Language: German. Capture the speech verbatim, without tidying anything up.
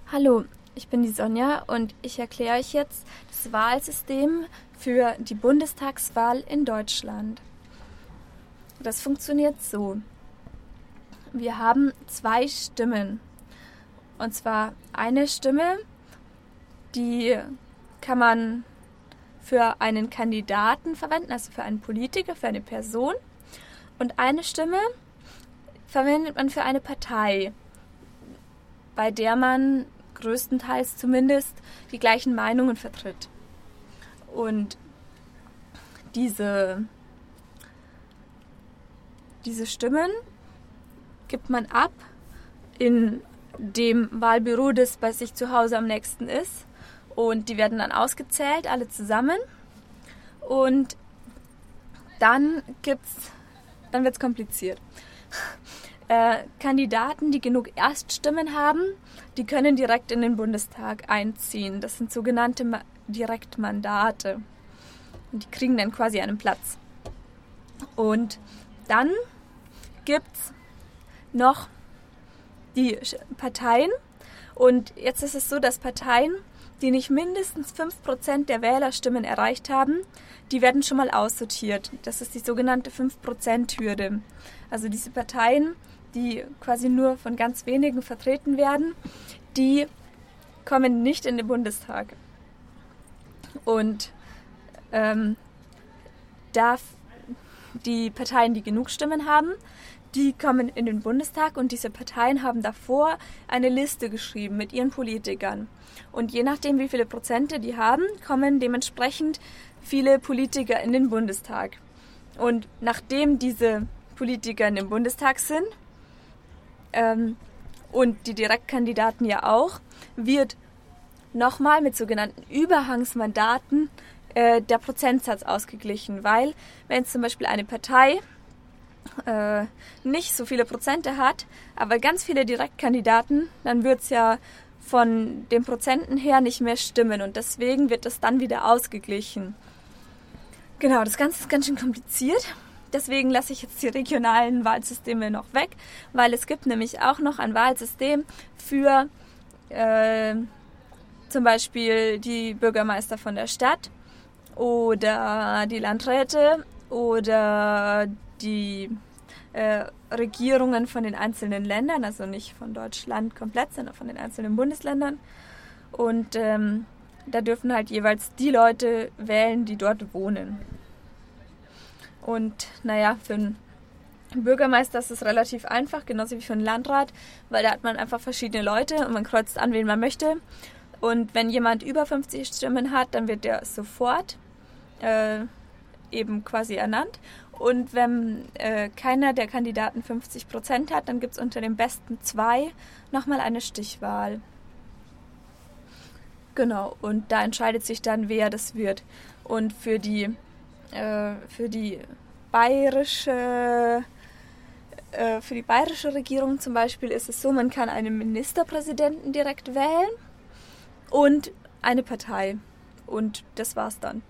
Hallo, ich bin die Sonja und ich erkläre euch jetzt das Wahlsystem für die Bundestagswahl in Deutschland. Das funktioniert so. Wir haben zwei Stimmen. Und zwar eine Stimme, die kann man für einen Kandidaten verwenden, also für einen Politiker, für eine Person. Und eine Stimme verwendet man für eine Partei, bei der man größtenteils zumindest die gleichen Meinungen vertritt. Und diese, diese Stimmen gibt man ab in dem Wahlbüro, das bei sich zu Hause am nächsten ist. Und die werden dann ausgezählt, alle zusammen. Und dann gibt's, dann wird's kompliziert. Äh, Kandidaten, die genug Erststimmen haben, die können direkt in den Bundestag einziehen. Das sind sogenannte Ma- Direktmandate. Und die kriegen dann quasi einen Platz. Und dann gibt's noch die Parteien. Und jetzt ist es so, dass Parteien, die nicht mindestens fünf Prozent der Wählerstimmen erreicht haben, die werden schon mal aussortiert. Das ist die sogenannte fünf Prozent Hürde. Also diese Parteien, die quasi nur von ganz wenigen vertreten werden, die kommen nicht in den Bundestag. Und ähm, darf die Parteien, die genug Stimmen haben, die kommen in den Bundestag und diese Parteien haben davor eine Liste geschrieben mit ihren Politikern. Und je nachdem, wie viele Prozente die haben, kommen dementsprechend viele Politiker in den Bundestag. Und nachdem diese Politiker in dem Bundestag sind, ähm, und die Direktkandidaten ja auch, wird nochmal mit sogenannten Überhangsmandaten äh, der Prozentsatz ausgeglichen. Weil wenn zum Beispiel eine Partei äh, nicht so viele Prozente hat, aber ganz viele Direktkandidaten, dann wird es ja von den Prozenten her nicht mehr stimmen und deswegen wird das dann wieder ausgeglichen. Genau, das Ganze ist ganz schön kompliziert. Deswegen lasse ich jetzt die regionalen Wahlsysteme noch weg, weil es gibt nämlich auch noch ein Wahlsystem für äh, zum Beispiel die Bürgermeister von der Stadt oder die Landräte oder die äh, Regierungen von den einzelnen Ländern, also nicht von Deutschland komplett, sondern von den einzelnen Bundesländern. Und ähm, da dürfen halt jeweils die Leute wählen, die dort wohnen. Und naja, für einen Bürgermeister ist es relativ einfach, genauso wie für einen Landrat, weil da hat man einfach verschiedene Leute und man kreuzt an, wen man möchte. Und wenn jemand über fünfzig Stimmen hat, dann wird der sofort äh, eben quasi ernannt. Und wenn äh, keiner der Kandidaten fünfzig Prozent hat, dann gibt es unter den besten zwei nochmal eine Stichwahl. Genau, und da entscheidet sich dann, wer das wird. Und für die äh, für die bayerische äh, für die bayerische Regierung zum Beispiel ist es so, man kann einen Ministerpräsidenten direkt wählen und eine Partei. Und das war's dann.